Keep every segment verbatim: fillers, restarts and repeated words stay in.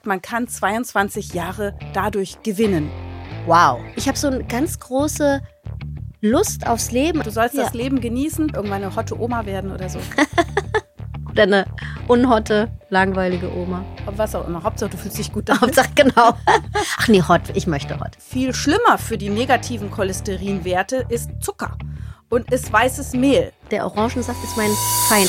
Man kann zweiundzwanzig Jahre dadurch gewinnen. Wow. Ich habe so eine ganz große Lust aufs Leben. Du sollst ja. das Leben genießen, irgendwann eine hotte Oma werden oder so. Oder eine unhotte, langweilige Oma. Aber was auch immer. Hauptsache, du fühlst dich gut damit. Hauptsache, genau. Ach nee, hot. Ich möchte hot. Viel schlimmer für die negativen Cholesterinwerte ist Zucker und ist weißes Mehl. Der Orangensaft ist mein Feind.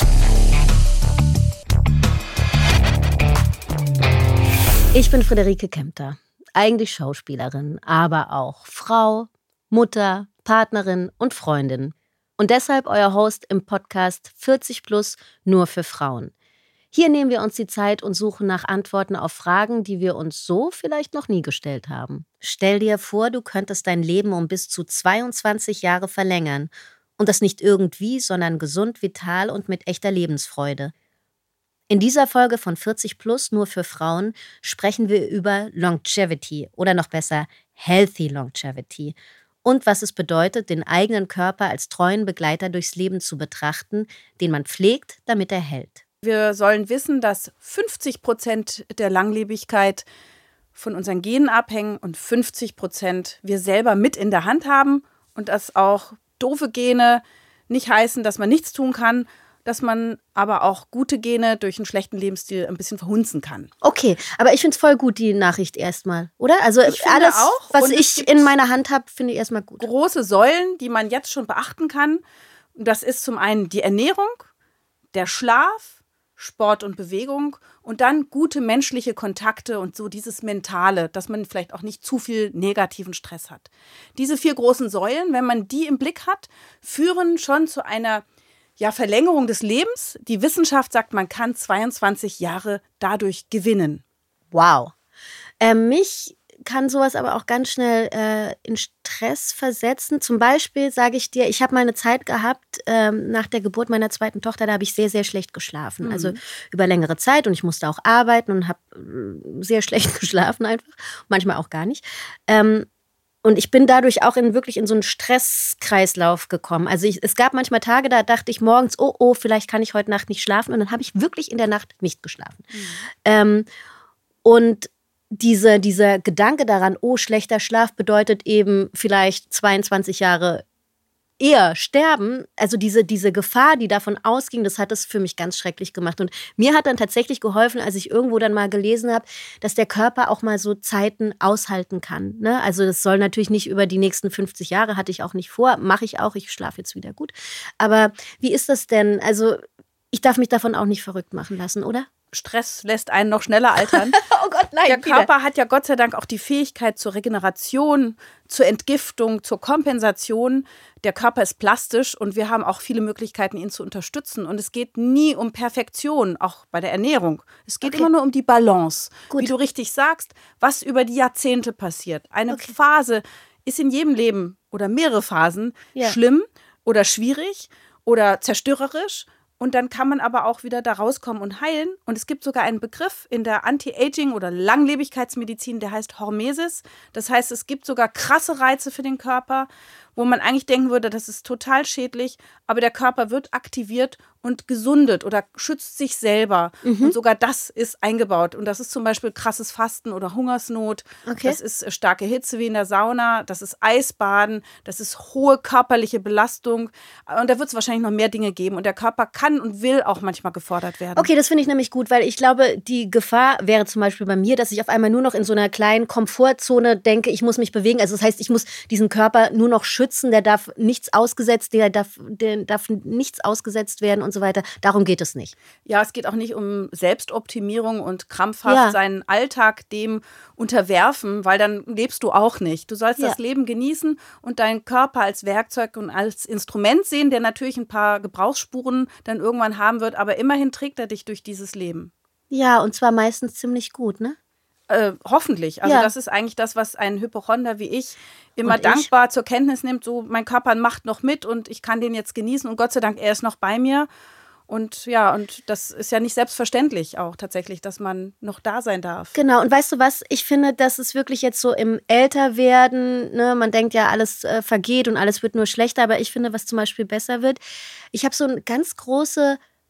Ich bin Friederike Kempter. Eigentlich Schauspielerin, aber auch Frau, Mutter, Partnerin und Freundin. Und deshalb euer Host im Podcast vierzig plus nur für Frauen. Hier nehmen wir uns die Zeit und suchen nach Antworten auf Fragen, die wir uns so vielleicht noch nie gestellt haben. Stell dir vor, du könntest dein Leben um bis zu zweiundzwanzig Jahre verlängern. Und das nicht irgendwie, sondern gesund, vital und mit echter Lebensfreude. In dieser Folge von vierzig plus nur für Frauen sprechen wir über Longevity oder noch besser Healthy Longevity und was es bedeutet, den eigenen Körper als treuen Begleiter durchs Leben zu betrachten, den man pflegt, damit er hält. Wir sollen wissen, dass fünfzig Prozent der Langlebigkeit von unseren Genen abhängen und fünfzig Prozent wir selber mit in der Hand haben und dass auch doofe Gene nicht heißen, dass man nichts tun kann, dass man aber auch gute Gene durch einen schlechten Lebensstil ein bisschen verhunzen kann. Okay, aber ich finde es voll gut, die Nachricht erstmal, oder? Also ich alles, auch. was Und ich in meiner Hand habe, finde ich erstmal gut. Große Säulen, die man jetzt schon beachten kann. Das ist zum einen die Ernährung, der Schlaf, Sport und Bewegung und dann gute menschliche Kontakte und so dieses Mentale, dass man vielleicht auch nicht zu viel negativen Stress hat. Diese vier großen Säulen, wenn man die im Blick hat, führen schon zu einer ja, Verlängerung des Lebens. Die Wissenschaft sagt, man kann zweiundzwanzig Jahre dadurch gewinnen. Wow. Äh, mich kann sowas aber auch ganz schnell äh, in Stress versetzen. Zum Beispiel sage ich dir, ich habe mal eine Zeit gehabt, ähm, nach der Geburt meiner zweiten Tochter, da habe ich sehr, sehr schlecht geschlafen. Mhm. Also über längere Zeit und ich musste auch arbeiten und habe äh, sehr schlecht geschlafen einfach. Manchmal auch gar nicht. Ähm, Und ich bin dadurch auch in wirklich in so einen Stresskreislauf gekommen. Also ich, es gab manchmal Tage, da dachte ich morgens, oh, oh, vielleicht kann ich heute Nacht nicht schlafen. Und dann habe ich wirklich in der Nacht nicht geschlafen. Mhm. Ähm, und diese, dieser Gedanke daran, oh, schlechter Schlaf bedeutet eben vielleicht zweiundzwanzig Jahre eher sterben, also diese, diese Gefahr, die davon ausging, das hat es für mich ganz schrecklich gemacht. Und mir hat dann tatsächlich geholfen, als ich irgendwo dann mal gelesen habe, dass der Körper auch mal so Zeiten aushalten kann. Ne? Also das soll natürlich nicht über die nächsten fünfzig Jahre, hatte ich auch nicht vor, mache ich auch, ich schlafe jetzt wieder gut. Aber wie ist das denn? Also ich darf mich davon auch nicht verrückt machen lassen, oder? Stress lässt einen noch schneller altern. Oh Gott, nein. Der Körper wieder. Hat ja Gott sei Dank auch die Fähigkeit zur Regeneration, zur Entgiftung, zur Kompensation. Der Körper ist plastisch und wir haben auch viele Möglichkeiten, ihn zu unterstützen. Und es geht nie um Perfektion, auch bei der Ernährung. Es geht okay. immer nur um die Balance. Gut. Wie du richtig sagst, was über die Jahrzehnte passiert. Eine okay. Phase ist in jedem Leben oder mehrere Phasen ja. schlimm oder schwierig oder zerstörerisch. Und dann kann man aber auch wieder da rauskommen und heilen. Und es gibt sogar einen Begriff in der Anti-Aging- oder Langlebigkeitsmedizin, der heißt Hormesis. Das heißt, es gibt sogar krasse Reize für den Körper, wo man eigentlich denken würde, das ist total schädlich. Aber der Körper wird aktiviert und gesundet oder schützt sich selber. Mhm. Und sogar das ist eingebaut. Und das ist zum Beispiel krasses Fasten oder Hungersnot. Okay. Das ist starke Hitze wie in der Sauna. Das ist Eisbaden. Das ist hohe körperliche Belastung. Und da wird es wahrscheinlich noch mehr Dinge geben. Und der Körper kann und will auch manchmal gefordert werden. Okay, das finde ich nämlich gut, weil ich glaube, die Gefahr wäre zum Beispiel bei mir, dass ich auf einmal nur noch in so einer kleinen Komfortzone denke, ich muss mich bewegen. Also das heißt, ich muss diesen Körper nur noch schützen. Der darf nichts ausgesetzt, der darf, der darf nichts ausgesetzt werden und so weiter. Darum geht es nicht. Ja, es geht auch nicht um Selbstoptimierung und krampfhaft ja. seinen Alltag dem unterwerfen, weil dann lebst du auch nicht. Du sollst ja. das Leben genießen und deinen Körper als Werkzeug und als Instrument sehen, der natürlich ein paar Gebrauchsspuren dann irgendwann haben wird, aber immerhin trägt er dich durch dieses Leben. Ja, und zwar meistens ziemlich gut, ne? Äh, hoffentlich. Also ja. das ist eigentlich das, was ein Hypochonder wie ich immer und dankbar ich? zur Kenntnis nimmt. So, mein Körper macht noch mit und ich kann den jetzt genießen und Gott sei Dank, er ist noch bei mir. Und ja, und das ist ja nicht selbstverständlich auch tatsächlich, dass man noch da sein darf. Genau, und weißt du was, ich finde, dass es wirklich jetzt so im Älterwerden, ne, man denkt ja, alles äh, vergeht und alles wird nur schlechter, aber ich finde, was zum Beispiel besser wird, ich habe so eine ganz große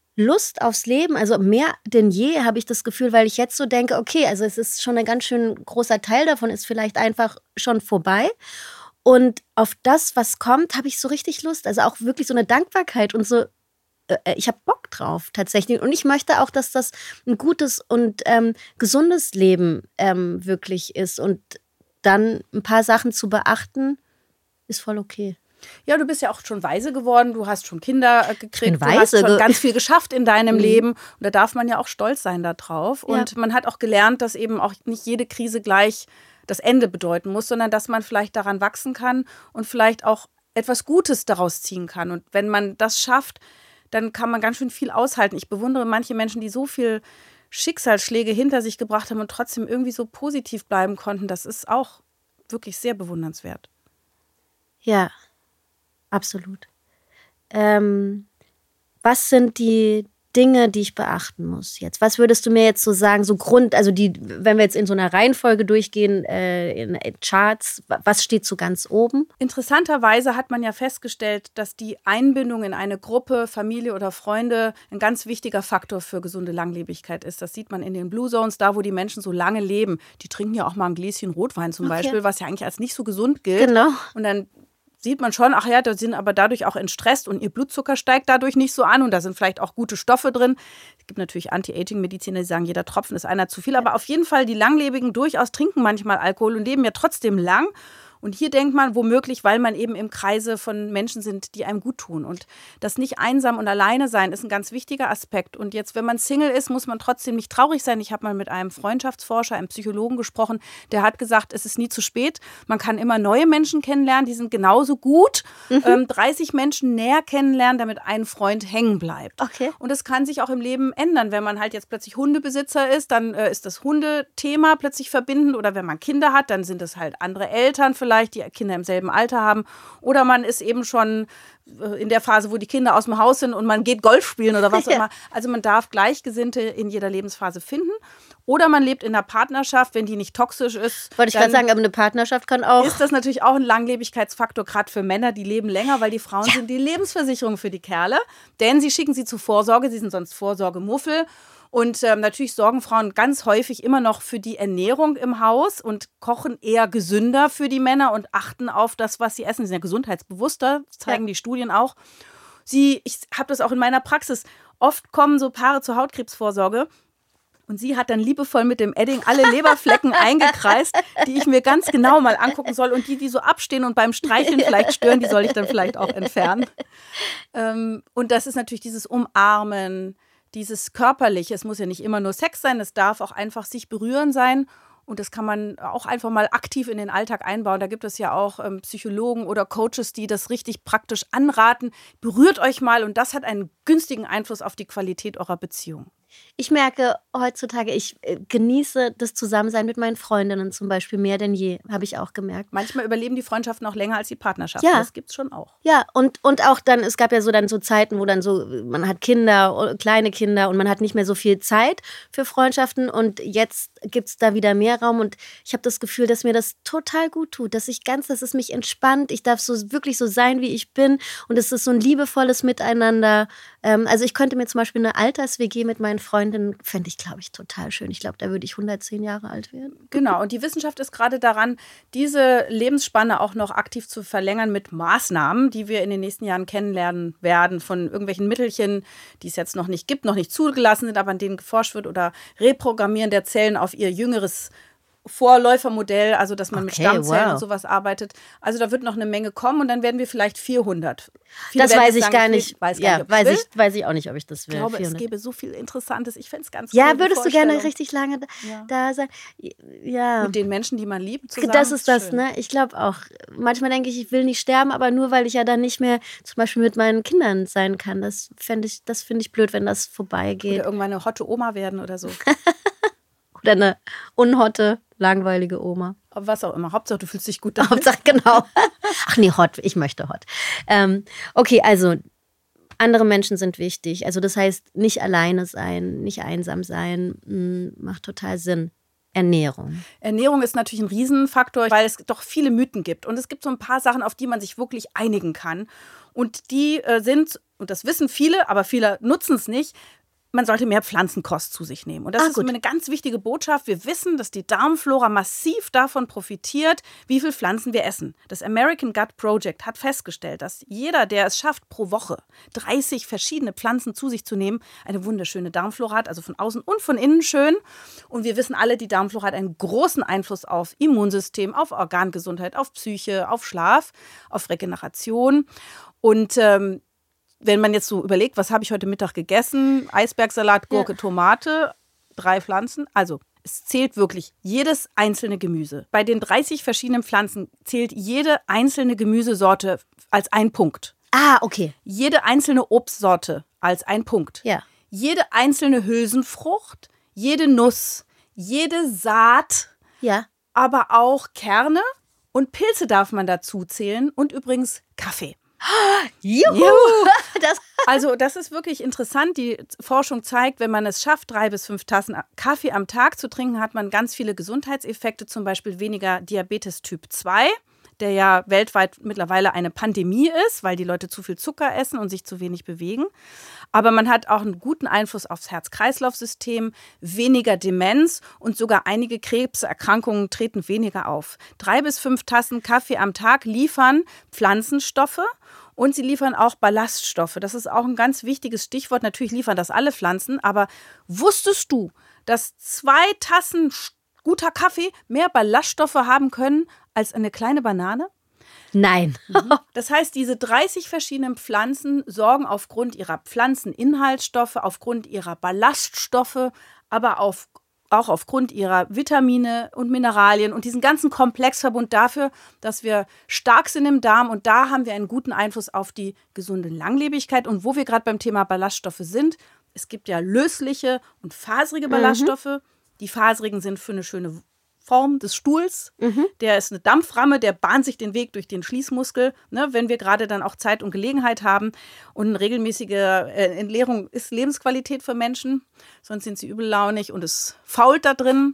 Lust aufs Leben, also mehr denn je habe ich das Gefühl, weil ich jetzt so denke, okay, also es ist schon ein ganz schön großer Teil davon, ist vielleicht einfach schon vorbei. Und auf das, was kommt, habe ich so richtig Lust. Also auch wirklich so eine Dankbarkeit und so, äh, ich habe Bock drauf tatsächlich. Und ich möchte auch, dass das ein gutes und ähm, gesundes Leben ähm, wirklich ist. Und dann ein paar Sachen zu beachten, ist voll okay. Ja, du bist ja auch schon weise geworden, du hast schon Kinder äh, gekriegt, Ich bin du weise. hast schon ganz viel geschafft in deinem Mhm. Leben und da darf man ja auch stolz sein darauf. Ja. Und man hat auch gelernt, dass eben auch nicht jede Krise gleich das Ende bedeuten muss, sondern dass man vielleicht daran wachsen kann und vielleicht auch etwas Gutes daraus ziehen kann. Und wenn man das schafft, dann kann man ganz schön viel aushalten. Ich bewundere manche Menschen, die so viel Schicksalsschläge hinter sich gebracht haben und trotzdem irgendwie so positiv bleiben konnten. Das ist auch wirklich sehr bewundernswert. Ja, absolut. Ähm, was sind die Dinge, die ich beachten muss jetzt? Was würdest du mir jetzt so sagen, so Grund, also die, wenn wir jetzt in so einer Reihenfolge durchgehen, äh, in Charts, was steht so ganz oben? Interessanterweise hat man ja festgestellt, dass die Einbindung in eine Gruppe, Familie oder Freunde ein ganz wichtiger Faktor für gesunde Langlebigkeit ist. Das sieht man in den Blue Zones, da wo die Menschen so lange leben. Die trinken ja auch mal ein Gläschen Rotwein zum Okay. Beispiel, was ja eigentlich als nicht so gesund gilt. Genau. Und dann sieht man schon, ach ja, da sind aber dadurch auch entstresst und ihr Blutzucker steigt dadurch nicht so an und da sind vielleicht auch gute Stoffe drin. Es gibt natürlich Anti-Aging-Mediziner, die sagen, jeder Tropfen ist einer zu viel, aber auf jeden Fall die Langlebigen durchaus trinken manchmal Alkohol und leben ja trotzdem lang. Und hier denkt man womöglich, weil man eben im Kreise von Menschen sind, die einem gut tun. Und das nicht einsam und alleine sein ist ein ganz wichtiger Aspekt. Und jetzt, wenn man Single ist, muss man trotzdem nicht traurig sein. Ich habe mal mit einem Freundschaftsforscher, einem Psychologen gesprochen, der hat gesagt, es ist nie zu spät. Man kann immer neue Menschen kennenlernen, die sind genauso gut. Mhm. Ähm, dreißig Menschen näher kennenlernen, damit ein Freund hängen bleibt. Okay. Und das kann sich auch im Leben ändern. Wenn man halt jetzt plötzlich Hundebesitzer ist, dann äh, ist das Hundethema plötzlich verbindend. Oder wenn man Kinder hat, dann sind es halt andere Eltern vielleicht. Vielleicht die Kinder im selben Alter haben. Oder man ist eben schon in der Phase, wo die Kinder aus dem Haus sind und man geht Golf spielen oder was auch immer. Also man darf Gleichgesinnte in jeder Lebensphase finden. Oder man lebt in einer Partnerschaft, wenn die nicht toxisch ist. Wollte ich gerade sagen, aber eine Partnerschaft kann auch. Ist das natürlich auch ein Langlebigkeitsfaktor, gerade für Männer, die leben länger, weil die Frauen ja. sind die Lebensversicherung für die Kerle. Denn sie schicken sie zu Vorsorge, sie sind sonst Vorsorgemuffel. Und ähm, natürlich sorgen Frauen ganz häufig immer noch für die Ernährung im Haus und kochen eher gesünder für die Männer und achten auf das, was sie essen. Sie sind ja gesundheitsbewusster, das zeigen ja. die Studien auch. Sie, ich habe das auch in meiner Praxis. Oft kommen so Paare zur Hautkrebsvorsorge und sie hat dann liebevoll mit dem Edding alle Leberflecken eingekreist, die ich mir ganz genau mal angucken soll. Und die, die so abstehen und beim Streicheln vielleicht stören, die soll ich dann vielleicht auch entfernen. Ähm, und das ist natürlich dieses Umarmen, dieses Körperliche, es muss ja nicht immer nur Sex sein, es darf auch einfach sich berühren sein und das kann man auch einfach mal aktiv in den Alltag einbauen. Da gibt es ja auch ähm, Psychologen oder Coaches, die das richtig praktisch anraten. Berührt euch mal und das hat einen günstigen Einfluss auf die Qualität eurer Beziehung. Ich merke heutzutage, ich genieße das Zusammensein mit meinen Freundinnen zum Beispiel mehr denn je, habe ich auch gemerkt. Manchmal überleben die Freundschaften auch länger als die Partnerschaften. Ja. Das gibt es schon auch. Ja, und, und auch dann, es gab ja so dann so Zeiten, wo dann so, man hat Kinder, kleine Kinder und man hat nicht mehr so viel Zeit für Freundschaften und jetzt gibt es da wieder mehr Raum und ich habe das Gefühl, dass mir das total gut tut, dass ich ganz, dass es mich entspannt, ich darf so wirklich so sein, wie ich bin und es ist so ein liebevolles Miteinander. Ähm, also ich könnte mir zum Beispiel eine Alters-W G mit meinen Freundinnen, fände ich, glaube ich, total schön. Ich glaube, da würde ich hundertzehn Jahre alt werden. Genau, und die Wissenschaft ist gerade daran, diese Lebensspanne auch noch aktiv zu verlängern mit Maßnahmen, die wir in den nächsten Jahren kennenlernen werden, von irgendwelchen Mittelchen, die es jetzt noch nicht gibt, noch nicht zugelassen sind, aber an denen geforscht wird, oder Reprogrammieren der Zellen auf ihr jüngeres Vorläufermodell, also dass man okay, mit Stammzellen wow. und sowas arbeitet. Also da wird noch eine Menge kommen und dann werden wir vielleicht vierhundert. Viele das weiß ich sagen, gar nicht. Weiß gar ja, nicht, ob weiß, will. ich, weiß ich auch nicht, ob ich das will. Ich glaube, vierhundert. Es gäbe so viel Interessantes. Ich fände es ganz Ja, cool. würdest du gerne richtig lange da, ja. da sein? Ja. Mit den Menschen, die man liebt, zusammen. Das ist das, schön. ne? Ich glaube auch. Manchmal denke ich, ich will nicht sterben, aber nur, weil ich ja dann nicht mehr zum Beispiel mit meinen Kindern sein kann. Das fände ich, das finde ich blöd, wenn das vorbeigeht. Oder irgendwann eine hotte Oma werden oder so. Oder eine unhotte, langweilige Oma. Was auch immer. Hauptsache, du fühlst dich gut damit. Hauptsache, genau. Ach nee, hot. Ich möchte hot. Ähm, okay, also andere Menschen sind wichtig. Also das heißt, nicht alleine sein, nicht einsam sein, mh, macht total Sinn. Ernährung. Ernährung ist natürlich ein Riesenfaktor, weil es doch viele Mythen gibt. Und es gibt so ein paar Sachen, auf die man sich wirklich einigen kann. Und die äh, sind und das wissen viele, aber viele nutzen es nicht, man sollte mehr Pflanzenkost zu sich nehmen. Und das ah, ist gut. eine ganz wichtige Botschaft. Wir wissen, dass die Darmflora massiv davon profitiert, wie viele Pflanzen wir essen. Das American Gut Project hat festgestellt, dass jeder, der es schafft, pro Woche dreißig verschiedene Pflanzen zu sich zu nehmen, eine wunderschöne Darmflora hat, also von außen und von innen schön. Und wir wissen alle, die Darmflora hat einen großen Einfluss auf Immunsystem, auf Organgesundheit, auf Psyche, auf Schlaf, auf Regeneration. Und ähm, wenn man jetzt so überlegt, was habe ich heute Mittag gegessen? Eisbergsalat, Gurke, ja. Tomate, drei Pflanzen. Also es zählt wirklich jedes einzelne Gemüse. Bei den dreißig verschiedenen Pflanzen zählt jede einzelne Gemüsesorte als ein Punkt. Ah, okay. Jede einzelne Obstsorte als ein Punkt. Ja. Jede einzelne Hülsenfrucht, jede Nuss, jede Saat, ja. aber auch Kerne und Pilze darf man dazu zählen und übrigens Kaffee. Juhu! Juhu. Das also das ist wirklich interessant. Die Forschung zeigt, wenn man es schafft, drei bis fünf Tassen Kaffee am Tag zu trinken, hat man ganz viele Gesundheitseffekte, zum Beispiel weniger Diabetes Typ zwei, der ja weltweit mittlerweile eine Pandemie ist, weil die Leute zu viel Zucker essen und sich zu wenig bewegen. Aber man hat auch einen guten Einfluss aufs Herz-Kreislauf-System, weniger Demenz und sogar einige Krebserkrankungen treten weniger auf. Drei bis fünf Tassen Kaffee am Tag liefern Pflanzenstoffe und sie liefern auch Ballaststoffe. Das ist auch ein ganz wichtiges Stichwort. Natürlich liefern das alle Pflanzen, aber wusstest du, dass zwei Tassen guter Kaffee mehr Ballaststoffe haben können als eine kleine Banane? Nein. Das heißt, diese dreißig verschiedenen Pflanzen sorgen aufgrund ihrer Pflanzeninhaltsstoffe, aufgrund ihrer Ballaststoffe, aber auf, auch aufgrund ihrer Vitamine und Mineralien und diesen ganzen Komplexverbund dafür, dass wir stark sind im Darm. Und da haben wir einen guten Einfluss auf die gesunde Langlebigkeit. Und wo wir gerade beim Thema Ballaststoffe sind, es gibt ja lösliche und faserige Ballaststoffe. Mhm. Die faserigen sind für eine schöne Form des Stuhls. Mhm. Der ist eine Dampframme, der bahnt sich den Weg durch den Schließmuskel, ne, wenn wir gerade dann auch Zeit und Gelegenheit haben. Und eine regelmäßige äh, Entleerung ist Lebensqualität für Menschen, sonst sind sie übellaunig und es fault da drin.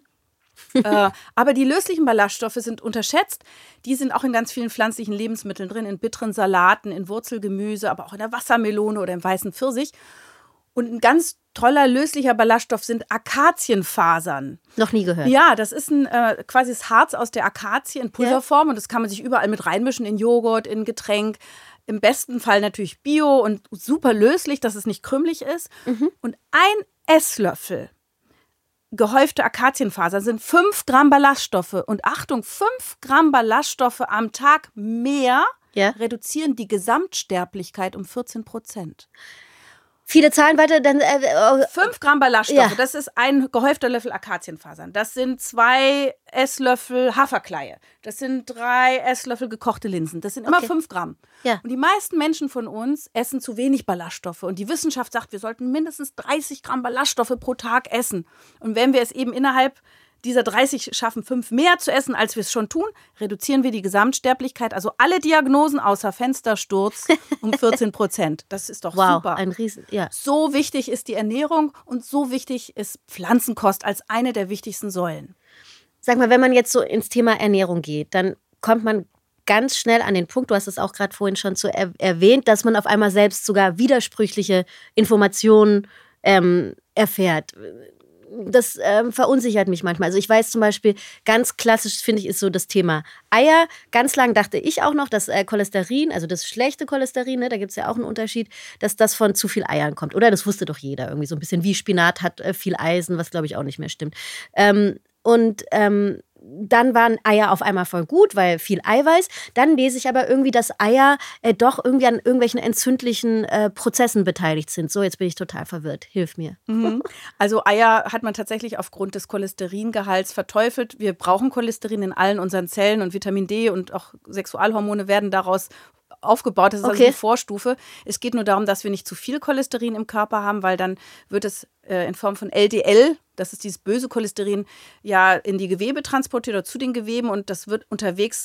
äh, aber die löslichen Ballaststoffe sind unterschätzt. Die sind auch in ganz vielen pflanzlichen Lebensmitteln drin, in bitteren Salaten, in Wurzelgemüse, aber auch in der Wassermelone oder im weißen Pfirsich. Und ein ganz toller löslicher Ballaststoff sind Akazienfasern. Noch nie gehört. Ja, das ist ein, äh, quasi das Harz aus der Akazie in Pulverform. Ja. Und das kann man sich überall mit reinmischen, in Joghurt, in Getränk. Im besten Fall natürlich bio und super löslich, dass es nicht krümelig ist. Mhm. Und ein Esslöffel gehäufte Akazienfaser sind fünf Gramm Ballaststoffe. Und Achtung, fünf Gramm Ballaststoffe am Tag mehr ja. reduzieren die Gesamtsterblichkeit um vierzehn Prozent. Viele Zahlen weiter, dann. Äh, Fünf Gramm Ballaststoffe, ja. Das ist ein gehäufter Löffel Akazienfasern. Das sind zwei Esslöffel Haferkleie. Das sind drei Esslöffel gekochte Linsen. Das sind immer okay. fünf Gramm. Ja. Und die meisten Menschen von uns essen zu wenig Ballaststoffe. Und die Wissenschaft sagt, wir sollten mindestens dreißig Gramm Ballaststoffe pro Tag essen. Und wenn wir es eben innerhalb dieser dreißig schaffen, fünf mehr zu essen, als wir es schon tun, reduzieren wir die Gesamtsterblichkeit, also alle Diagnosen außer Fenstersturz um vierzehn Prozent. Das ist doch wow, super. Ein Riesen, ja. So wichtig ist die Ernährung und so wichtig ist Pflanzenkost als eine der wichtigsten Säulen. Sag mal, wenn man jetzt so ins Thema Ernährung geht, dann kommt man ganz schnell an den Punkt, du hast es auch gerade vorhin schon so er- erwähnt, dass man auf einmal selbst sogar widersprüchliche Informationen ähm, erfährt. Das ähm, verunsichert mich manchmal. Also ich weiß zum Beispiel, ganz klassisch finde ich, ist so das Thema Eier. Ganz lang dachte ich auch noch, dass äh, Cholesterin, also das schlechte Cholesterin, ne, da gibt es ja auch einen Unterschied, dass das von zu viel Eiern kommt. Oder das wusste doch jeder irgendwie. So ein bisschen wie Spinat hat äh, viel Eisen, was glaube ich auch nicht mehr stimmt. Ähm, und ähm, dann waren Eier auf einmal voll gut, weil viel Eiweiß. Dann lese ich aber irgendwie, dass Eier äh, doch irgendwie an irgendwelchen entzündlichen äh, Prozessen beteiligt sind. So, jetzt bin ich total verwirrt. Hilf mir. Mhm. Also Eier hat man tatsächlich aufgrund des Cholesteringehalts verteufelt. Wir brauchen Cholesterin in allen unseren Zellen und Vitamin D und auch Sexualhormone werden daraus aufgebaut. Das ist also okay. die Vorstufe. Es geht nur darum, dass wir nicht zu viel Cholesterin im Körper haben, weil dann wird es äh, in Form von L D L, das ist dieses böse Cholesterin, ja in die Gewebe transportiert oder zu den Geweben und das wird unterwegs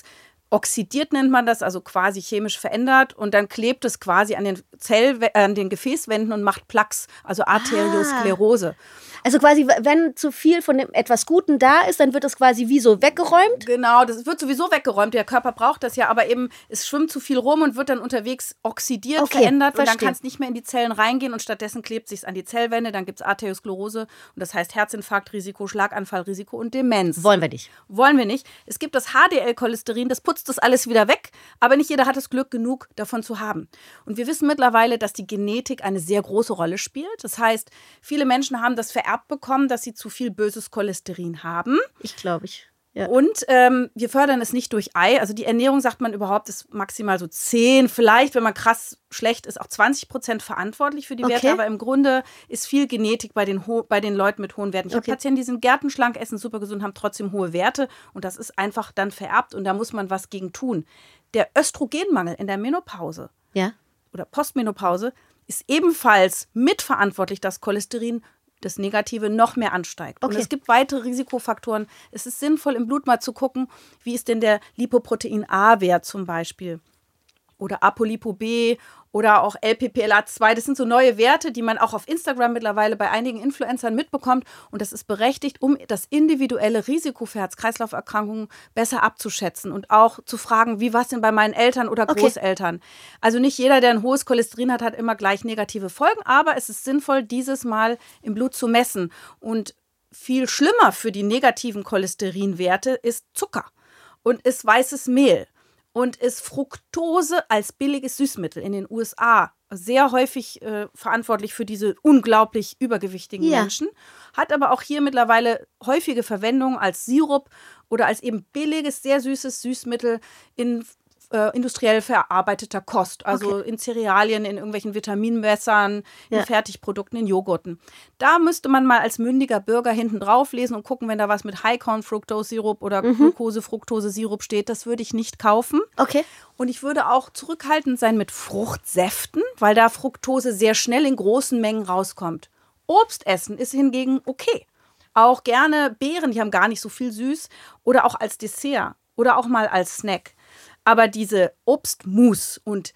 oxidiert nennt man das, also quasi chemisch verändert und dann klebt es quasi an den Zell, äh, an den Gefäßwänden und macht Plaques, also Arteriosklerose. Also quasi, wenn zu viel von dem etwas Guten da ist, dann wird das quasi wie so weggeräumt? Genau, das wird sowieso weggeräumt. Der Körper braucht das ja, aber eben, es schwimmt zu viel rum und wird dann unterwegs oxidiert, okay, verändert verstehe. Und dann kann es nicht mehr in die Zellen reingehen und stattdessen klebt es sich an die Zellwände, dann gibt es Arteriosklerose und das heißt Herzinfarktrisiko, Schlaganfallrisiko und Demenz. Wollen wir nicht. Wollen wir nicht. Es gibt das H D L-Cholesterin, das putzt das alles wieder weg, aber nicht jeder hat das Glück, genug davon zu haben. Und wir wissen mittlerweile, dass die Genetik eine sehr große Rolle spielt. Das heißt, viele Menschen haben das vererbt bekommen, dass sie zu viel böses Cholesterin haben. Ich glaube ich. Ja. Und ähm, wir fördern es nicht durch Ei. Also die Ernährung, sagt man überhaupt, ist maximal so zehn, vielleicht, wenn man krass schlecht ist, auch zwanzig Prozent verantwortlich für die Werte. Okay. Aber im Grunde ist viel Genetik bei den, ho- bei den Leuten mit hohen Werten. Ich Okay. habe Patienten, die sind gärtenschlank, essen super gesund, haben trotzdem hohe Werte. Und das ist einfach dann vererbt und da muss man was gegen tun. Der Östrogenmangel in der Menopause Ja. oder Postmenopause ist ebenfalls mitverantwortlich, dass Cholesterin, das Negative, noch mehr ansteigt. Und Okay. es gibt weitere Risikofaktoren. Es ist sinnvoll, im Blut mal zu gucken, wie ist denn der Lipoprotein-A-Wert zum Beispiel oder Apolipo-B oder auch L P P L A zwei. Das sind so neue Werte, die man auch auf Instagram mittlerweile bei einigen Influencern mitbekommt. Und das ist berechtigt, um das individuelle Risiko für Herz-Kreislauf-Erkrankungen besser abzuschätzen und auch zu fragen, wie war es denn bei meinen Eltern oder Okay. Großeltern. Also nicht jeder, der ein hohes Cholesterin hat, hat immer gleich negative Folgen, aber es ist sinnvoll, dieses Mal im Blut zu messen. Und viel schlimmer für die negativen Cholesterinwerte ist Zucker und ist weißes Mehl. Und ist Fructose als billiges Süßmittel in den U S A sehr häufig äh, verantwortlich für diese unglaublich übergewichtigen Ja. Menschen, hat aber auch hier mittlerweile häufige Verwendung als Sirup oder als eben billiges, sehr süßes Süßmittel in äh, industriell verarbeiteter Kost, also Okay. in Cerealien, in irgendwelchen Vitaminmessern, in Ja. Fertigprodukten, in Joghurten. Da müsste man mal als mündiger Bürger hinten drauf lesen und gucken, wenn da was mit High-Corn-Fructose-Sirup oder Mhm. Glucose-Fructose-Sirup steht. Das würde ich nicht kaufen. Okay. Und ich würde auch zurückhaltend sein mit Fruchtsäften, weil da Fructose sehr schnell in großen Mengen rauskommt. Obst essen ist hingegen okay. Auch gerne Beeren, die haben gar nicht so viel süß. Oder auch als Dessert oder auch mal als Snack. Aber diese Obstmus und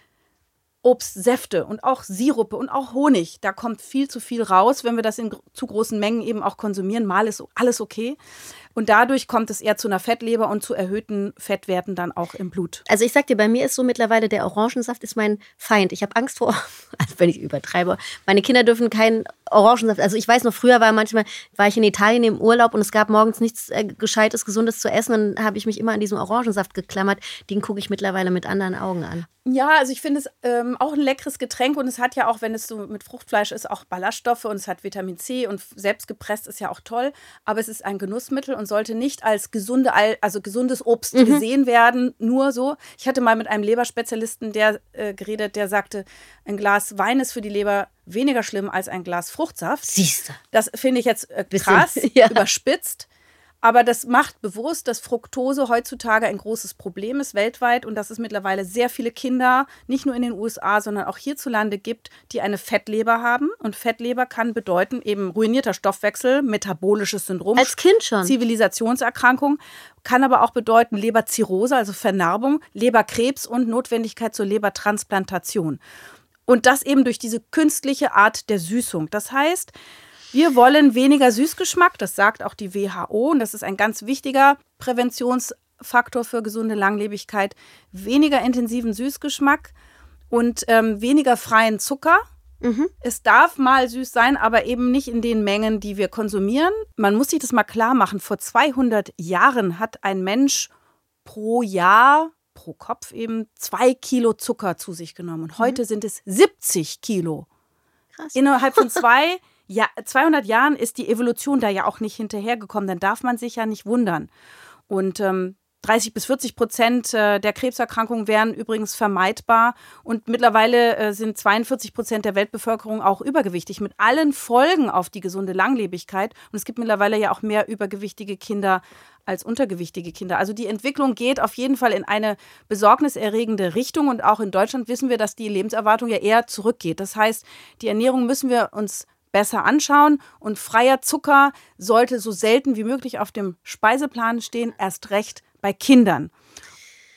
Obstsäfte und auch Sirupe und auch Honig, da kommt viel zu viel raus, wenn wir das in gr- zu großen Mengen eben auch konsumieren. Mal ist alles okay. Und dadurch kommt es eher zu einer Fettleber und zu erhöhten Fettwerten dann auch im Blut. Also ich sag dir, bei mir ist so mittlerweile, der Orangensaft ist mein Feind. Ich habe Angst vor, also wenn ich übertreibe, meine Kinder dürfen keinen Orangensaft. Also ich weiß noch, früher war manchmal, war ich in Italien im Urlaub und es gab morgens nichts äh, Gescheites, Gesundes zu essen. Dann habe ich mich immer an diesen Orangensaft geklammert. Den gucke ich mittlerweile mit anderen Augen an. Ja, also ich finde es ähm, auch ein leckeres Getränk und es hat ja auch, wenn es so mit Fruchtfleisch ist, auch Ballaststoffe und es hat Vitamin C und selbst gepresst ist ja auch toll, aber es ist ein Genussmittel und sollte nicht als gesunde, Al- also gesundes Obst Mhm. gesehen werden, nur so. Ich hatte mal mit einem Leberspezialisten der äh, geredet, der sagte, ein Glas Wein ist für die Leber weniger schlimm als ein Glas Fruchtsaft. Siehst du. Das finde ich jetzt äh, Bisschen, krass, ja. überspitzt. Aber das macht bewusst, dass Fructose heutzutage ein großes Problem ist weltweit und dass es mittlerweile sehr viele Kinder, nicht nur in den U S A, sondern auch hierzulande gibt, die eine Fettleber haben. Und Fettleber kann bedeuten eben ruinierter Stoffwechsel, metabolisches Syndrom, Als Kind schon. Zivilisationserkrankung, kann aber auch bedeuten Leberzirrhose, also Vernarbung, Leberkrebs und Notwendigkeit zur Lebertransplantation. Und das eben durch diese künstliche Art der Süßung. Das heißt, wir wollen weniger Süßgeschmack, das sagt auch die W H O und das ist ein ganz wichtiger Präventionsfaktor für gesunde Langlebigkeit. Weniger intensiven Süßgeschmack und ähm, weniger freien Zucker. Mhm. Es darf mal süß sein, aber eben nicht in den Mengen, die wir konsumieren. Man muss sich das mal klar machen. Vor zweihundert Jahren hat ein Mensch pro Jahr, pro Kopf eben, zwei Kilo Zucker zu sich genommen. Und heute sind es siebzig Kilo. Krass. Innerhalb von zwei, ja, zweihundert Jahren ist die Evolution da ja auch nicht hinterhergekommen. Dann darf man sich ja nicht wundern. Und ähm, dreißig bis vierzig Prozent der Krebserkrankungen wären übrigens vermeidbar. Und mittlerweile äh, sind zweiundvierzig Prozent der Weltbevölkerung auch übergewichtig, mit allen Folgen auf die gesunde Langlebigkeit. Und es gibt mittlerweile ja auch mehr übergewichtige Kinder als untergewichtige Kinder. Also die Entwicklung geht auf jeden Fall in eine besorgniserregende Richtung. Und auch in Deutschland wissen wir, dass die Lebenserwartung ja eher zurückgeht. Das heißt, die Ernährung müssen wir uns besser anschauen und freier Zucker sollte so selten wie möglich auf dem Speiseplan stehen, erst recht bei Kindern.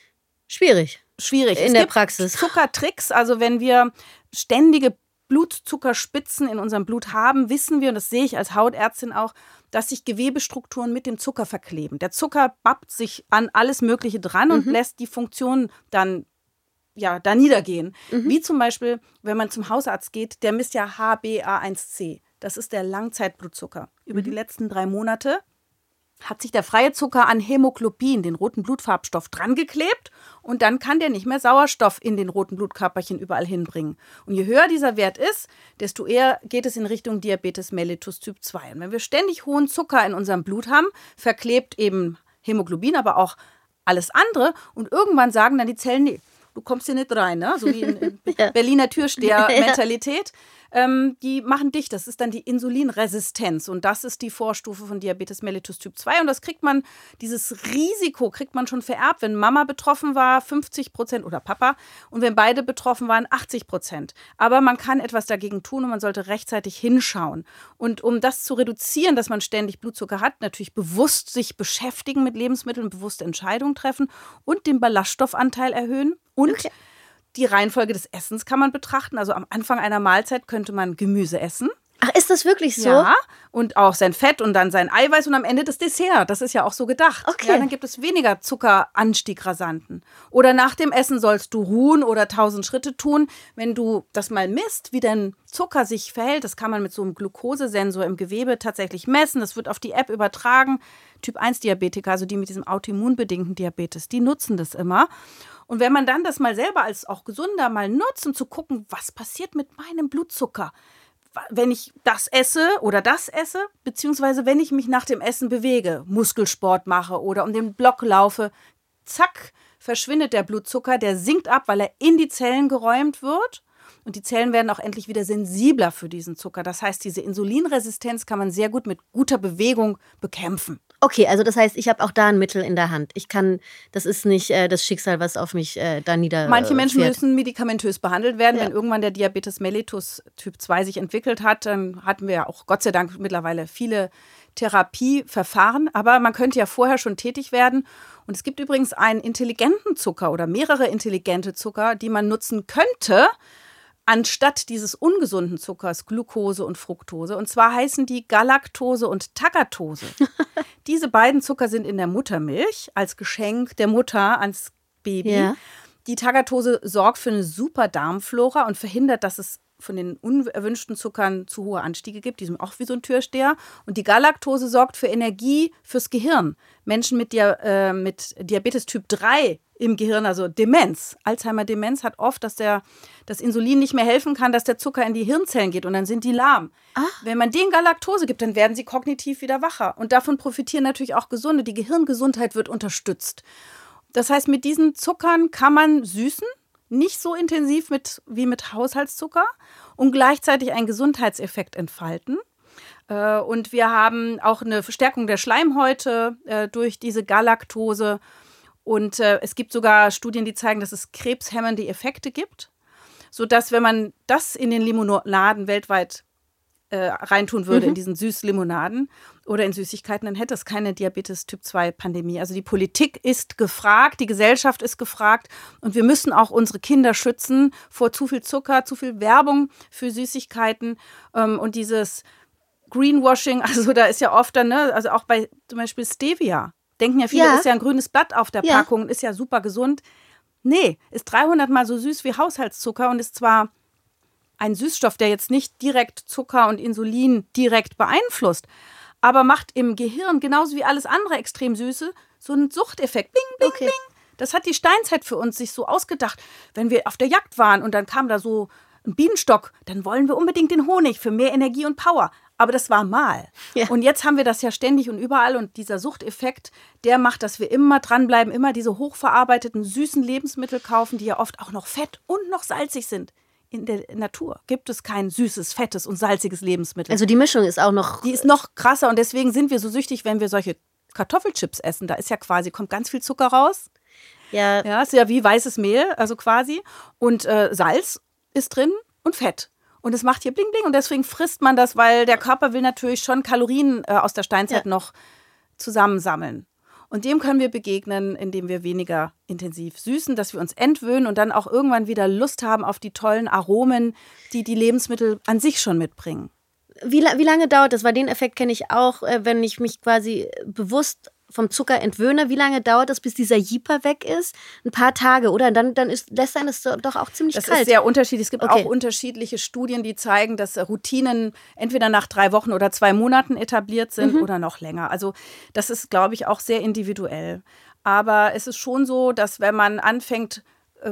Schwierig. Schwierig. In es der gibt Praxis. Zuckertricks, also wenn wir ständige Blutzuckerspitzen in unserem Blut haben, wissen wir, und das sehe ich als Hautärztin auch, dass sich Gewebestrukturen mit dem Zucker verkleben. Der Zucker bappt sich an alles Mögliche dran und Mhm. lässt die Funktion dann ja, da niedergehen. Mhm. Wie zum Beispiel, wenn man zum Hausarzt geht, der misst ja H b A eins C. Das ist der Langzeitblutzucker. Über Mhm. die letzten drei Monate hat sich der freie Zucker an Hämoglobin, den roten Blutfarbstoff, dran geklebt und dann kann der nicht mehr Sauerstoff in den roten Blutkörperchen überall hinbringen. Und je höher dieser Wert ist, desto eher geht es in Richtung Diabetes mellitus Typ zwei. Und wenn wir ständig hohen Zucker in unserem Blut haben, verklebt eben Hämoglobin, aber auch alles andere und irgendwann sagen dann die Zellen, nee, du kommst hier nicht rein, ne? So wie in, in Ja. Berliner Türsteher-Mentalität. Ähm, die machen dicht. Das ist dann die Insulinresistenz. Und das ist die Vorstufe von Diabetes mellitus Typ zwei. Und das kriegt man, dieses Risiko kriegt man schon vererbt. Wenn Mama betroffen war, fünfzig Prozent oder Papa. Und wenn beide betroffen waren, achtzig Prozent. Aber man kann etwas dagegen tun und man sollte rechtzeitig hinschauen. Und um das zu reduzieren, dass man ständig Blutzucker hat, natürlich bewusst sich beschäftigen mit Lebensmitteln, bewusste Entscheidungen treffen und den Ballaststoffanteil erhöhen. Und Okay. die Reihenfolge des Essens kann man betrachten. Also am Anfang einer Mahlzeit könnte man Gemüse essen. Ach, ist das wirklich so? Ja, und auch sein Fett und dann sein Eiweiß und am Ende das Dessert. Das ist ja auch so gedacht. Okay. Ja, dann gibt es weniger Zuckeranstieg rasanten. Oder nach dem Essen sollst du ruhen oder tausend Schritte tun. Wenn du das mal misst, wie dein Zucker sich verhält, das kann man mit so einem Glukosesensor im Gewebe tatsächlich messen. Das wird auf die App übertragen. Typ eins Diabetiker, also die mit diesem autoimmunbedingten Diabetes, die nutzen das immer. Und wenn man dann das mal selber als auch Gesunder mal nutzt, um zu gucken, was passiert mit meinem Blutzucker, wenn ich das esse oder das esse, beziehungsweise wenn ich mich nach dem Essen bewege, Muskelsport mache oder um den Block laufe, zack, verschwindet der Blutzucker, der sinkt ab, weil er in die Zellen geräumt wird. Und die Zellen werden auch endlich wieder sensibler für diesen Zucker. Das heißt, diese Insulinresistenz kann man sehr gut mit guter Bewegung bekämpfen. Okay, also das heißt, ich habe auch da ein Mittel in der Hand. Ich kann, das ist nicht äh, das Schicksal, was auf mich äh, da nieder. Manche Menschen fährt. müssen medikamentös behandelt werden. Ja. Wenn irgendwann der Diabetes mellitus Typ zwei sich entwickelt hat, dann hatten wir ja auch Gott sei Dank mittlerweile viele Therapieverfahren. Aber man könnte ja vorher schon tätig werden. Und es gibt übrigens einen intelligenten Zucker oder mehrere intelligente Zucker, die man nutzen könnte, anstatt dieses ungesunden Zuckers, Glucose und Fructose. Und zwar heißen die Galaktose und Tagatose. Diese beiden Zucker sind in der Muttermilch als Geschenk der Mutter ans Baby. Ja. Die Tagatose sorgt für eine super Darmflora und verhindert, dass es von den unerwünschten Zuckern zu hohe Anstiege gibt. Die sind auch wie so ein Türsteher. Und die Galaktose sorgt für Energie fürs Gehirn. Menschen mit, Dia- äh, mit Diabetes Typ drei im Gehirn, also Demenz, Alzheimer-Demenz, hat oft, dass der, das Insulin nicht mehr helfen kann, dass der Zucker in die Hirnzellen geht und dann sind die lahm. Ah. Wenn man denen Galaktose gibt, dann werden sie kognitiv wieder wacher. Und davon profitieren natürlich auch Gesunde. Die Gehirngesundheit wird unterstützt. Das heißt, mit diesen Zuckern kann man süßen, nicht so intensiv mit, wie mit Haushaltszucker und gleichzeitig einen Gesundheitseffekt entfalten. Äh, und wir haben auch eine Verstärkung der Schleimhäute äh, durch diese Galaktose. Und äh, es gibt sogar Studien, die zeigen, dass es krebshemmende Effekte gibt, sodass, wenn man das in den Limonaden weltweit äh, reintun würde, Mhm. in diesen Süßlimonaden oder in Süßigkeiten, dann hätte es keine Diabetes Typ zwei Pandemie. Also die Politik ist gefragt, die Gesellschaft ist gefragt und wir müssen auch unsere Kinder schützen vor zu viel Zucker, zu viel Werbung für Süßigkeiten ähm, und dieses Greenwashing, also da ist ja oft dann, ne, also auch bei zum Beispiel Stevia, denken ja viele, Ja. ist ja ein grünes Blatt auf der Ja. Packung, ist ja super gesund. Nee, ist dreihundert Mal so süß wie Haushaltszucker und ist zwar ein Süßstoff, der jetzt nicht direkt Zucker und Insulin direkt beeinflusst, aber macht im Gehirn genauso wie alles andere extrem Süße so einen Suchteffekt. Bing, bing, Okay. bing. Das hat die Steinzeit für uns sich so ausgedacht. Wenn wir auf der Jagd waren und dann kam da so ein Bienenstock, dann wollen wir unbedingt den Honig für mehr Energie und Power. Aber das war mal. Ja. Und jetzt haben wir das ja ständig und überall. Und dieser Suchteffekt, der macht, dass wir immer dranbleiben, immer diese hochverarbeiteten, süßen Lebensmittel kaufen, die ja oft auch noch fett und noch salzig sind. In der Natur gibt es kein süßes, fettes und salziges Lebensmittel. Also die Mischung ist auch noch. Die ist noch krasser und deswegen sind wir so süchtig, wenn wir solche Kartoffelchips essen. Da ist ja quasi, kommt ganz viel Zucker raus. Ja, Ja, ist ja wie weißes Mehl, also quasi. Und äh, Salz ist drin und Fett. Und es macht hier bling bling und deswegen frisst man das, weil der Körper will natürlich schon Kalorien äh, aus der Steinzeit Ja. noch zusammensammeln. Und dem können wir begegnen, indem wir weniger intensiv süßen, dass wir uns entwöhnen und dann auch irgendwann wieder Lust haben auf die tollen Aromen, die die Lebensmittel an sich schon mitbringen. Wie, wie lange dauert das? Weil den Effekt kenne ich auch, wenn ich mich quasi bewusst vom Zucker entwöhne. Wie lange dauert das, bis dieser Jeeper weg ist? Ein paar Tage, oder? Dann, dann ist, lässt einen das doch auch ziemlich das kalt. Das ist sehr unterschiedlich. Es gibt okay. auch unterschiedliche Studien, die zeigen, dass Routinen entweder nach drei Wochen oder zwei Monaten etabliert sind mhm. oder noch länger. Also das ist, glaube ich, auch sehr individuell. Aber es ist schon so, dass wenn man anfängt,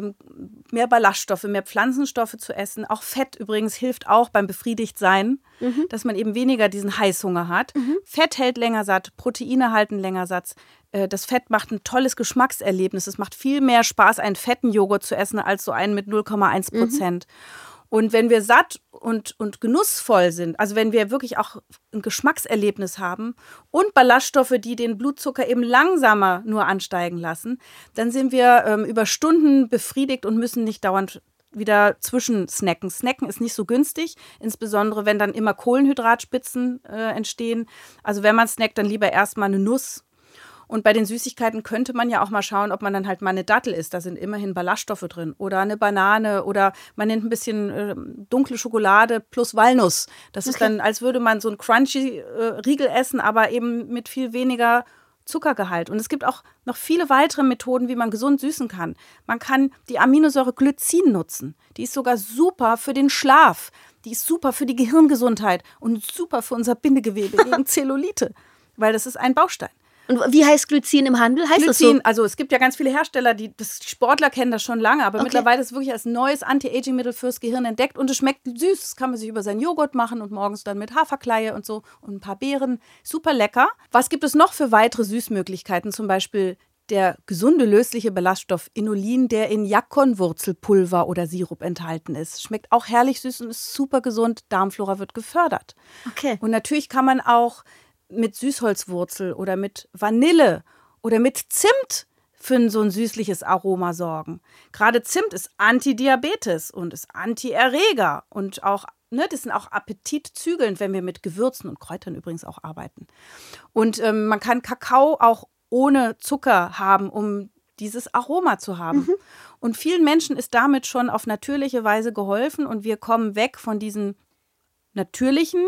mehr Ballaststoffe, mehr Pflanzenstoffe zu essen. Auch Fett übrigens hilft auch beim Befriedigtsein, mhm. dass man eben weniger diesen Heißhunger hat. Mhm. Fett hält länger satt, Proteine halten länger satt. Das Fett macht ein tolles Geschmackserlebnis. Es macht viel mehr Spaß, einen fetten Joghurt zu essen, als so einen mit null Komma eins Prozent. Mhm. Und wenn wir satt und, und genussvoll sind, also wenn wir wirklich auch ein Geschmackserlebnis haben und Ballaststoffe, die den Blutzucker eben langsamer nur ansteigen lassen, dann sind wir ähm, über Stunden befriedigt und müssen nicht dauernd wieder zwischensnacken. Snacken ist nicht so günstig, insbesondere wenn dann immer Kohlenhydratspitzen äh, entstehen. Also wenn man snackt, dann lieber erstmal eine Nuss. Und bei den Süßigkeiten könnte man ja auch mal schauen, ob man dann halt mal eine Dattel isst. Da sind immerhin Ballaststoffe drin. Oder eine Banane oder man nimmt ein bisschen äh, dunkle Schokolade plus Walnuss. Das okay. ist dann, als würde man so einen crunchy äh, Riegel essen, aber eben mit viel weniger Zuckergehalt. Und es gibt auch noch viele weitere Methoden, wie man gesund süßen kann. Man kann die Aminosäure Glycin nutzen. Die ist sogar super für den Schlaf. Die ist super für die Gehirngesundheit und super für unser Bindegewebe gegen Zellulite. Weil das ist ein Baustein. Und wie heißt Glycin im Handel? Heißt Glycin, das so? Also es gibt ja ganz viele Hersteller, die, das, die Sportler kennen das schon lange, aber okay. mittlerweile ist es wirklich als neues Anti-Aging-Mittel fürs Gehirn entdeckt und es schmeckt süß. Das kann man sich über seinen Joghurt machen und morgens dann mit Haferkleie und so und ein paar Beeren. Super lecker. Was gibt es noch für weitere Süßmöglichkeiten? Zum Beispiel der gesunde lösliche Ballaststoff Inulin, der in Yacon-Wurzelpulver oder Sirup enthalten ist. Schmeckt auch herrlich süß und ist super gesund. Darmflora wird gefördert. Okay. Und natürlich kann man auch mit Süßholzwurzel oder mit Vanille oder mit Zimt für so ein süßliches Aroma sorgen. Gerade Zimt ist Antidiabetes und ist Antierreger und auch, ne, das sind auch appetitzügelnd, wenn wir mit Gewürzen und Kräutern übrigens auch arbeiten. Und ähm, man kann Kakao auch ohne Zucker haben, um dieses Aroma zu haben. Mhm. Und vielen Menschen ist damit schon auf natürliche Weise geholfen und wir kommen weg von diesen natürlichen,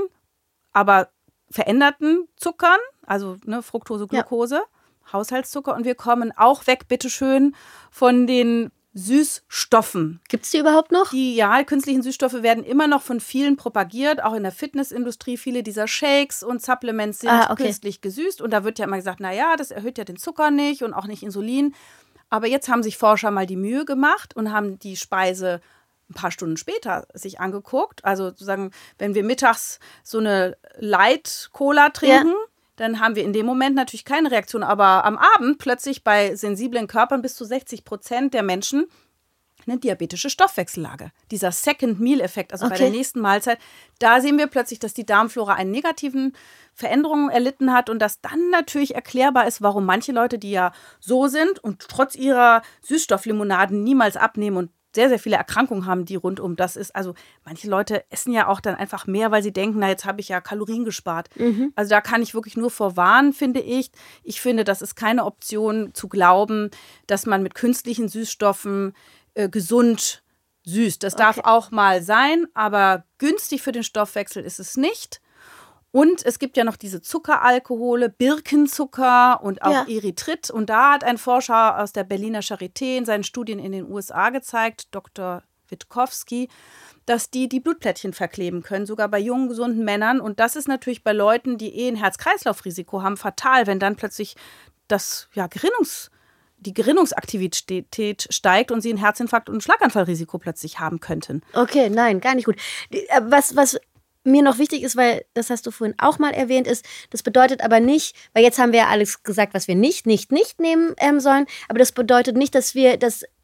aber veränderten Zuckern, also ne, Fructose, Glucose, ja. Haushaltszucker. Und wir kommen auch weg, bitteschön, von den Süßstoffen. Gibt es die überhaupt noch? Die ja, künstlichen Süßstoffe werden immer noch von vielen propagiert, auch in der Fitnessindustrie. Viele dieser Shakes und Supplements sind ah, okay. künstlich gesüßt. Und da wird ja immer gesagt, naja, das erhöht ja den Zucker nicht und auch nicht Insulin. Aber jetzt haben sich Forscher mal die Mühe gemacht und haben die Speise ein paar Stunden später sich angeguckt. Also sozusagen, wenn wir mittags so eine Light-Cola trinken, ja. dann haben wir in dem Moment natürlich keine Reaktion. Aber am Abend plötzlich bei sensiblen Körpern bis zu sechzig Prozent der Menschen eine diabetische Stoffwechsellage. Dieser Second-Meal-Effekt, also okay. bei der nächsten Mahlzeit, da sehen wir plötzlich, dass die Darmflora einen negativen Veränderungen erlitten hat und dass dann natürlich erklärbar ist, warum manche Leute, die ja so sind und trotz ihrer Süßstofflimonaden niemals abnehmen und sehr, sehr viele Erkrankungen haben, die rund um das ist. Also manche Leute essen ja auch dann einfach mehr, weil sie denken, na jetzt habe ich ja Kalorien gespart. Mhm. Also da kann ich wirklich nur vorwarnen, finde ich. Ich finde, das ist keine Option zu glauben, dass man mit künstlichen Süßstoffen äh, gesund süßt. Das okay. darf auch mal sein, aber günstig für den Stoffwechsel ist es nicht. Und es gibt ja noch diese Zuckeralkohole, Birkenzucker und auch ja. Erythrit. Und da hat ein Forscher aus der Berliner Charité in seinen Studien in den U S A gezeigt, Doktor Witkowski, dass die die Blutplättchen verkleben können, sogar bei jungen, gesunden Männern. Und das ist natürlich bei Leuten, die eh ein Herz-Kreislauf-Risiko haben, fatal, wenn dann plötzlich das ja, Gerinnungs- die Gerinnungsaktivität steigt und sie ein Herzinfarkt und ein Schlaganfallrisiko plötzlich haben könnten. Okay, nein, gar nicht gut. Was, was mir noch wichtig ist, weil das hast du vorhin auch mal erwähnt, ist, das bedeutet aber nicht, weil jetzt haben wir ja alles gesagt, was wir nicht, nicht, nicht nehmen ähm, sollen, aber das bedeutet nicht, dass wir das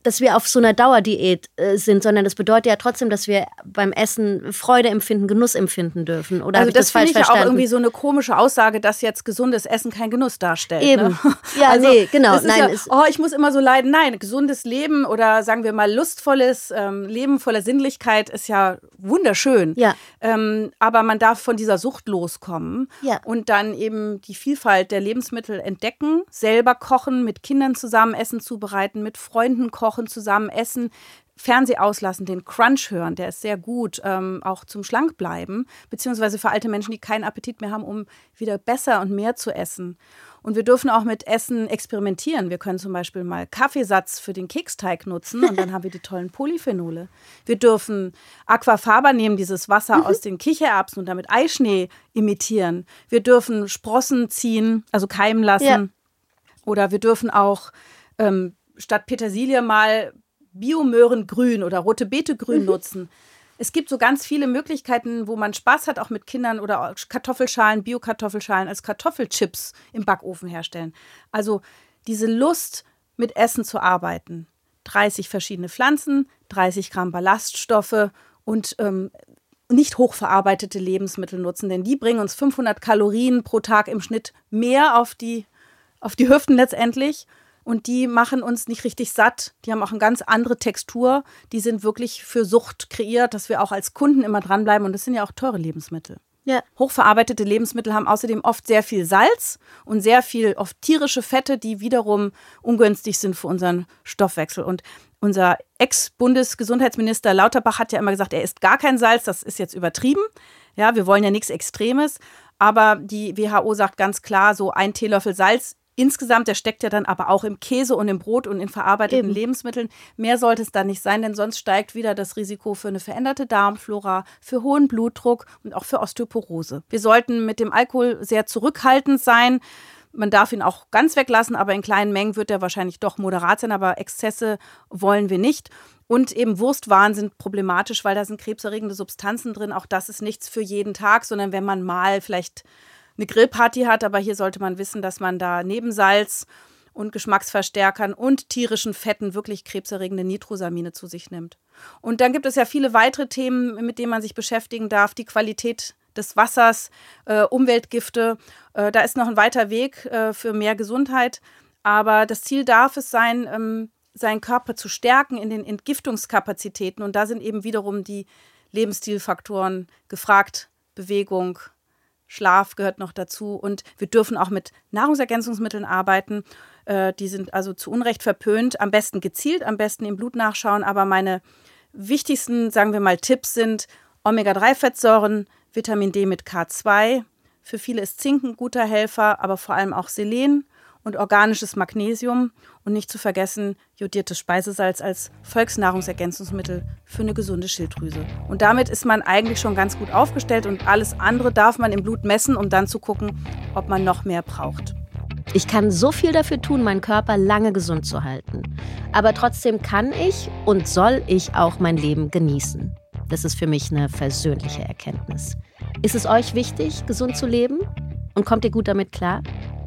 dass wir auf so einer Dauerdiät äh, sind, sondern das bedeutet ja trotzdem, dass wir beim Essen Freude empfinden, Genuss empfinden dürfen. Oder also das, das das falsch finde ich verstanden? auch irgendwie so eine komische Aussage, dass jetzt gesundes Essen kein Genuss darstellt. Eben. Ne? Ja, also, nee, genau. Das ist Nein, ja, ist oh, ich muss immer so leiden. Nein, gesundes Leben oder sagen wir mal lustvolles ähm, Leben voller Sinnlichkeit ist ja wunderschön. Ja. Ähm, aber man darf von dieser Sucht loskommen Ja. und dann eben die Vielfalt der Lebensmittel entdecken, selber kochen, mit Kindern zusammen Essen zubereiten, mit Freunden kochen, zusammen essen, Fernseh auslassen, den Crunch hören, der ist sehr gut, ähm, auch zum Schlankbleiben, beziehungsweise für alte Menschen, die keinen Appetit mehr haben, um wieder besser und mehr zu essen. Und wir dürfen auch mit Essen experimentieren. Wir können zum Beispiel mal Kaffeesatz für den Keksteig nutzen und dann haben wir die tollen Polyphenole. Wir dürfen Aquafaba nehmen, dieses Wasser mhm. aus den Kichererbsen und damit Eischnee imitieren. Wir dürfen Sprossen ziehen, also keimen lassen. Ja. Oder wir dürfen auch ähm, statt Petersilie mal Biomöhrengrün oder rote Beetegrün mhm. nutzen. Es gibt so ganz viele Möglichkeiten, wo man Spaß hat, auch mit Kindern oder Kartoffelschalen, Bio-Kartoffelschalen als Kartoffelchips im Backofen herstellen. Also diese Lust, mit Essen zu arbeiten. dreißig verschiedene Pflanzen, dreißig Gramm Ballaststoffe und ähm, nicht hochverarbeitete Lebensmittel nutzen, denn die bringen uns fünfhundert Kalorien pro Tag im Schnitt mehr auf die, auf die Hüften letztendlich. Und die machen uns nicht richtig satt. Die haben auch eine ganz andere Textur. Die sind wirklich für Sucht kreiert, dass wir auch als Kunden immer dranbleiben. Und das sind ja auch teure Lebensmittel. Ja. Hochverarbeitete Lebensmittel haben außerdem oft sehr viel Salz und sehr viel oft tierische Fette, die wiederum ungünstig sind für unseren Stoffwechsel. Und unser Ex-Bundesgesundheitsminister Lauterbach hat ja immer gesagt, er isst gar kein Salz. Das ist jetzt übertrieben. Ja, wir wollen ja nichts Extremes. Aber die W H O sagt ganz klar, so ein Teelöffel Salz insgesamt, der steckt ja dann aber auch im Käse und im Brot und in verarbeiteten Eben. Lebensmitteln. Mehr sollte es da nicht sein, denn sonst steigt wieder das Risiko für eine veränderte Darmflora, für hohen Blutdruck und auch für Osteoporose. Wir sollten mit dem Alkohol sehr zurückhaltend sein. Man darf ihn auch ganz weglassen, aber in kleinen Mengen wird er wahrscheinlich doch moderat sein, aber Exzesse wollen wir nicht. Und eben Wurstwaren sind problematisch, weil da sind krebserregende Substanzen drin. Auch das ist nichts für jeden Tag, sondern wenn man mal vielleicht eine Grillparty hat, aber hier sollte man wissen, dass man da neben Salz und Geschmacksverstärkern und tierischen Fetten wirklich krebserregende Nitrosamine zu sich nimmt. Und dann gibt es ja viele weitere Themen, mit denen man sich beschäftigen darf. Die Qualität des Wassers, äh, Umweltgifte. Äh, da ist noch ein weiter Weg äh, für mehr Gesundheit. Aber das Ziel darf es sein, ähm, seinen Körper zu stärken in den Entgiftungskapazitäten. Und da sind eben wiederum die Lebensstilfaktoren gefragt. Bewegung, Schlaf gehört noch dazu und wir dürfen auch mit Nahrungsergänzungsmitteln arbeiten. Äh, die sind also zu Unrecht verpönt. Am besten gezielt, am besten im Blut nachschauen. Aber meine wichtigsten, sagen wir mal, Tipps sind Omega drei Fettsäuren, Vitamin D mit K zwei. Für viele ist Zink ein guter Helfer, aber vor allem auch Selen und organisches Magnesium. Und nicht zu vergessen, jodiertes Speisesalz als Volksnahrungsergänzungsmittel für eine gesunde Schilddrüse. Und damit ist man eigentlich schon ganz gut aufgestellt und alles andere darf man im Blut messen, um dann zu gucken, ob man noch mehr braucht. Ich kann so viel dafür tun, meinen Körper lange gesund zu halten. Aber trotzdem kann ich und soll ich auch mein Leben genießen. Das ist für mich eine versöhnliche Erkenntnis. Ist es euch wichtig, gesund zu leben? Und kommt ihr gut damit klar?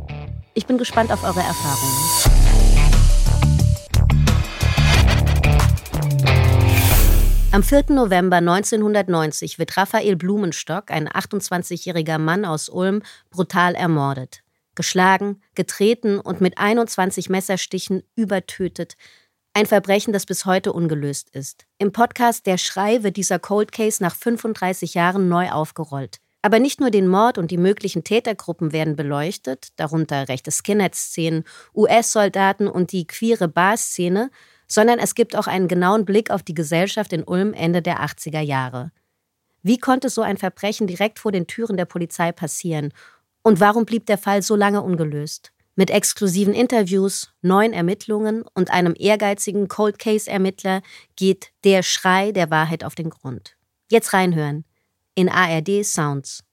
Ich bin gespannt auf eure Erfahrungen. Am vierten November neunzehnhundertneunzig wird Raphael Blumenstock, ein achtundzwanzigjähriger Mann aus Ulm, brutal ermordet. Geschlagen, getreten und mit einundzwanzig Messerstichen übertötet. Ein Verbrechen, das bis heute ungelöst ist. Im Podcast Der Schrei wird dieser Cold Case nach fünfunddreißig Jahren neu aufgerollt. Aber nicht nur den Mord und die möglichen Tätergruppen werden beleuchtet, darunter rechte Skinhead-Szenen, U S-Soldaten und die queere Bar-Szene, sondern es gibt auch einen genauen Blick auf die Gesellschaft in Ulm Ende der achtziger Jahre. Wie konnte so ein Verbrechen direkt vor den Türen der Polizei passieren? Und warum blieb der Fall so lange ungelöst? Mit exklusiven Interviews, neuen Ermittlungen und einem ehrgeizigen Cold-Case-Ermittler geht Der Schrei der Wahrheit auf den Grund. Jetzt reinhören in A R D Sounds.